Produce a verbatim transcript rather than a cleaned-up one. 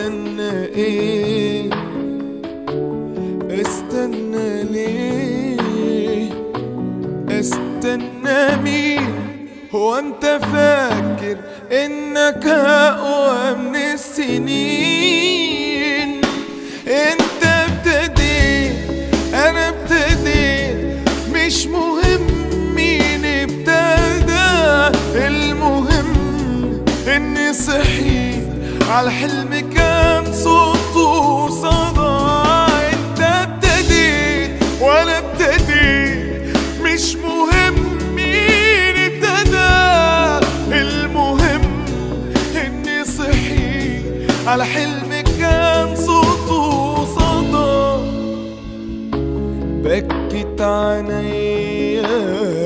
استنى ايه؟ استنى ليه؟ استنى مين؟ هو انت فاكر انك اقوى من السنين؟ انت ابتديت انا ابتديت، مش مهم مين ابتدى، المهم اني صحيت على حلم كان صوته صدى. انت ابتديت وانا ابتديت، مش مهم مين ابتدى، المهم اني صحيت على حلم كان صوته صدى. بكت عينيا